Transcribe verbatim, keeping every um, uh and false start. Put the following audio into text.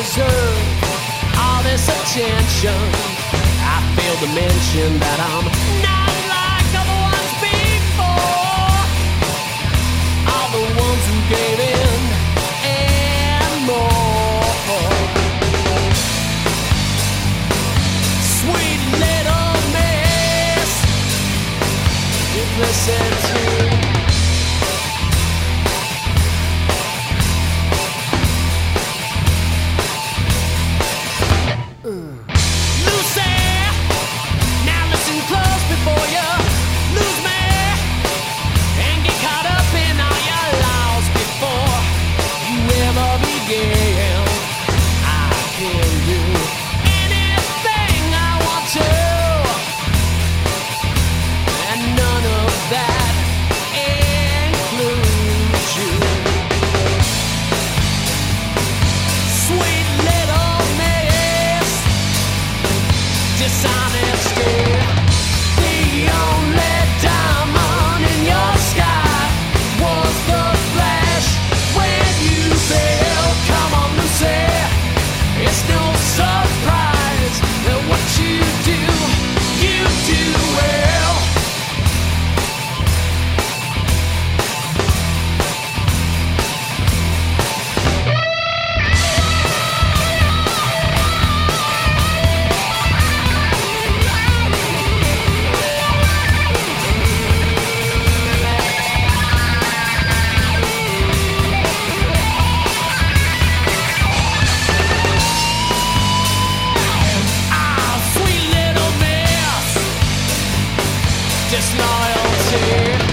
deserve all this attention. I failed to mention that I'm not like other ones before. All the ones who gave in and more. Sweet little miss, you listen to. Before you lose me and get caught up in all your laws before you ever begin, I can do anything I want to, and none of that includes you. Sweet little miss, dishonesty. The only diamond in your sky was the flash when you failed. Come on, Lucy, it's no surprise that what you do, you do well. Disloyalty.